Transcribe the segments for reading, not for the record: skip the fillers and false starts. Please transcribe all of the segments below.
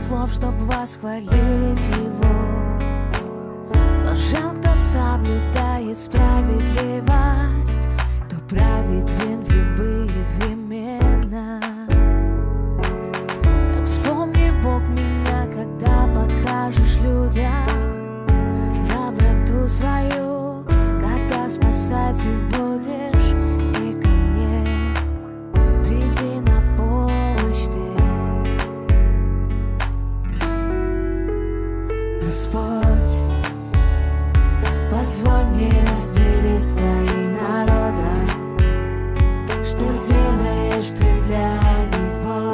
слов, чтобы восхвалить Его. Блажен, кто соблюдает справедливость, кто праведен в любые времена. Так вспомни, Бог, меня, когда покажешь людям доброту свою, когда спасать их будешь, и ко мне приди на помощь Ты. Господь, позволь мне разделить с Твоим народом, что делаешь Ты для него.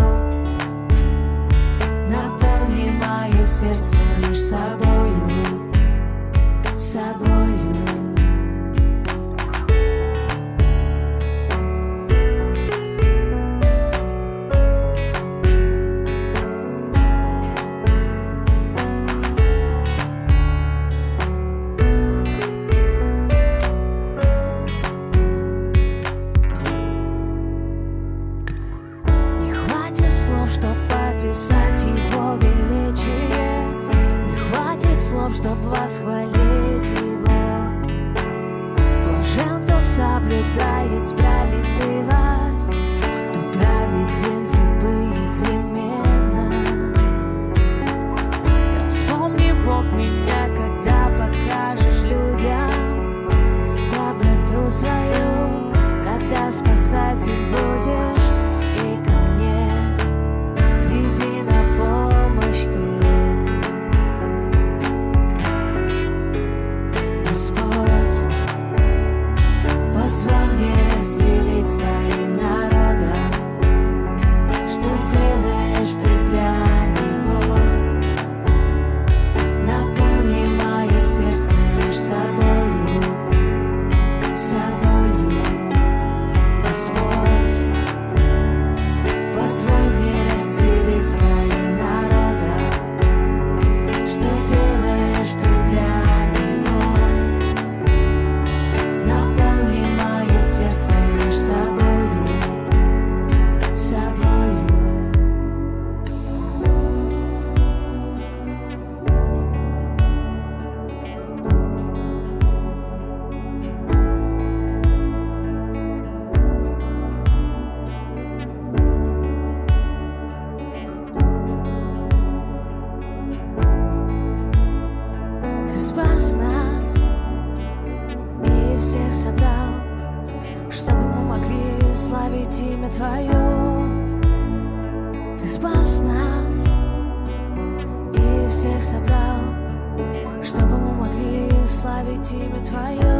Наполни мое сердце лишь собою, собою. Чтоб описать Его величие, не хватит слов, чтоб восхвалить Его. Блажен, кто соблюдает справедливость, кто праведен в любые времена. Так вспомни, Бог, меня, когда покажешь людям доброту свою, когда спасать их будешь, и ко мне приди на помощь Ты. Господь, позволь мне разделить с Твоим народом, что делаешь Ты для него. Наполни мое сердце лишь собою, собою. Господь, позволь мне разделить с Твоим народом, что делаешь Ты для него. Наполни мое сердце лишь собою, собою. Ты спас нас и всех собрал, чтобы мы могли славить имя Твое. Ты спас нас и всех собрал, чтобы мы могли славить имя Твое.